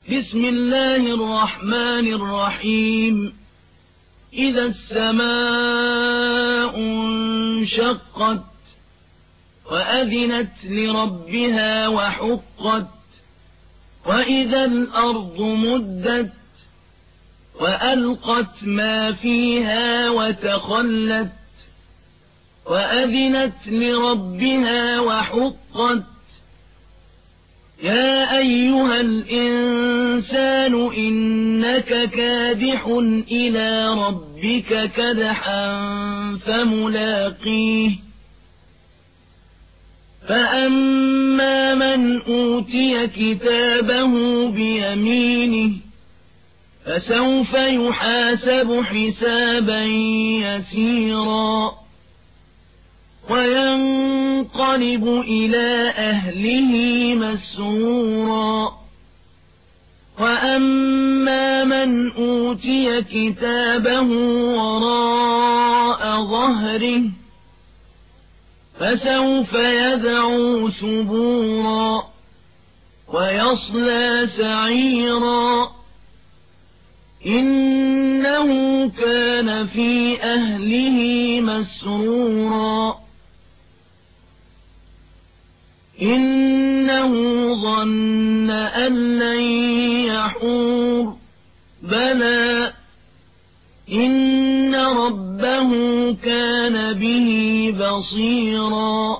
بسم الله الرحمن الرحيم إذا السماء انشقت وأذنت لربها وحقت وإذا الأرض مدت وألقت ما فيها وتخلت وأذنت لربها وحقت يا أيها الإنسان إنك كادح إلى ربك كدحا فملاقيه فأما من أوتي كتابه بيمينه فسوف يحاسب حسابا يسيرا وينقلب إلى أهله مسرورا وأما من أوتي كتابه وراء ظهره فسوف يدعو ثبورا ويصلى سعيرا إنه كان في أهله مسرورا إنه ظن أن لن يحور بلى إن ربه كان به بصيرا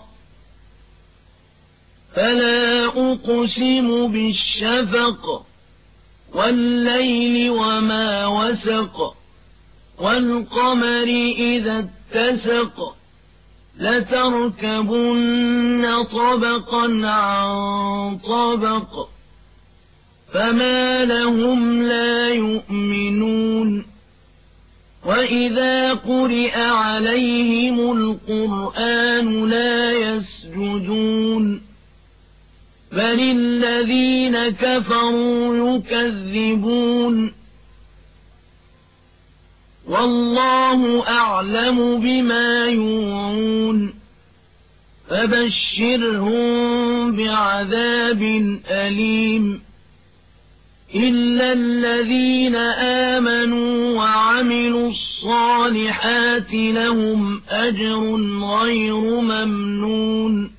فلا أقسم بالشفق والليل وما وسق والقمر إذا اتسق لتركبن طبقا عن طبق فما لهم لا يؤمنون وإذا قرئ عليهم القرآن لا يسجدون بل الذين كفروا يكذبون والله أعلم بما يوعون فبشرهم بعذاب أليم إلا الذين آمنوا وعملوا الصالحات لهم أجر غير ممنون